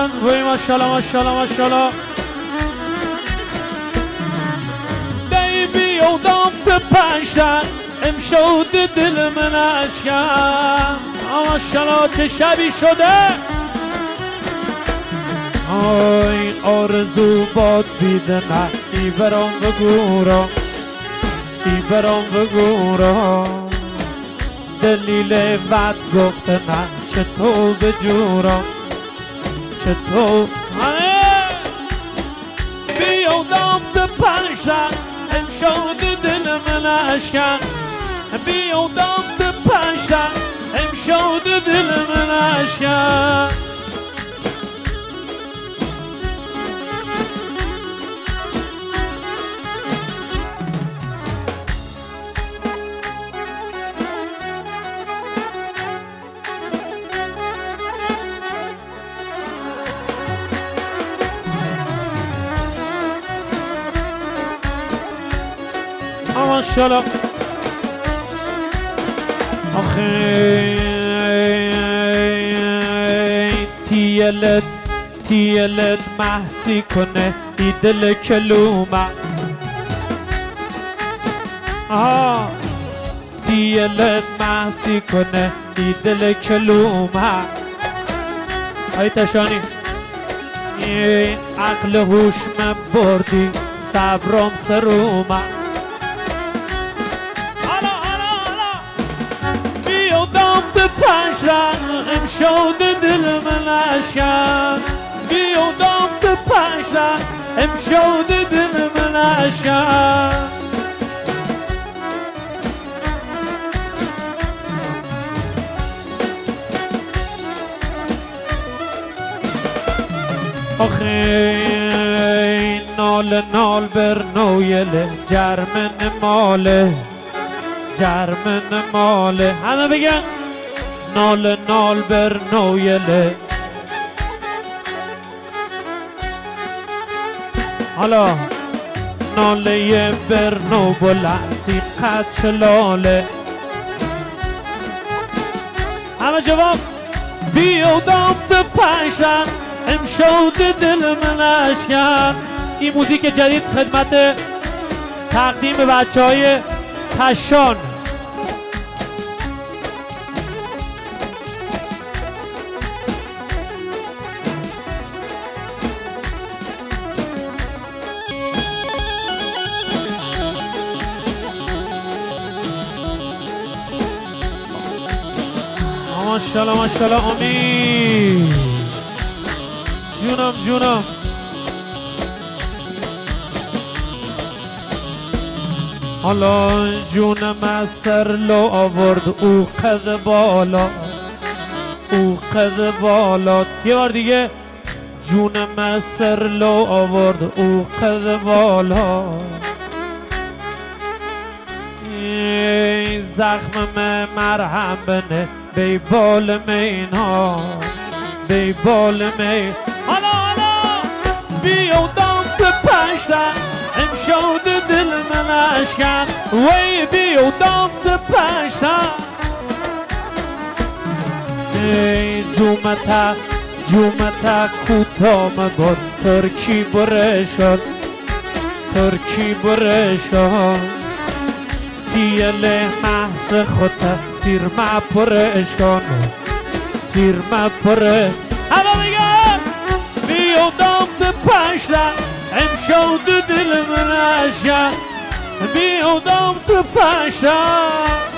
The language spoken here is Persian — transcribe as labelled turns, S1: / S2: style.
S1: من وی ماشالله ماشالله ماشالله بیبی و دامت پنجتن امشود دل من اشکن ماشالله چه شبی شده آی آرزو باد بیدنه ای برام بگورا ای برام بگورا دلیل وقت گفتنه چطور بجورا چطور بیا دامت پنجتن امشود دل من اشکن بیا دامت پنجتن امشود دل من اشکن ماشالله آخه تیلت محسی کنه ای دل کلومه تیلت محسی کنه ای دل کلومه ای تشانی این عقل هوش من بردی صبرم سرومه پنجتن امشود دل من اشکن بیا دامت پنجتن امشود دل من اشکن آخه نال نال بر نویله جرمن ماله جرمن ماله همه بگن نال نال بر نویله حالا ناله بر نو بلنسی قد شلاله همه جواب بیا دامت پنجتن امشود دل من اشکن این موزیک جدید خدمت تقدیم بچه های کشان ماشالله ماشالله امین جونم جونم حالا جونم از سر لو آورد او قد بالا او قد بالا یه بار دیگه جونم از سر لو آورد او قد بالا زخم مرهم بنه بی بال مینا بی بال می حالا حالا بیا دامت پنجتن امشود دل من اشکن وی بیا دامت پنجتن جومتا کوتام بود ترکی برشان ترکی برشان دیل محض خودت سیر ما پرش کن سیر ما پرش همه بگن بیا دامت پنجتن امشود دل من اشکن بیا دامت پنجتن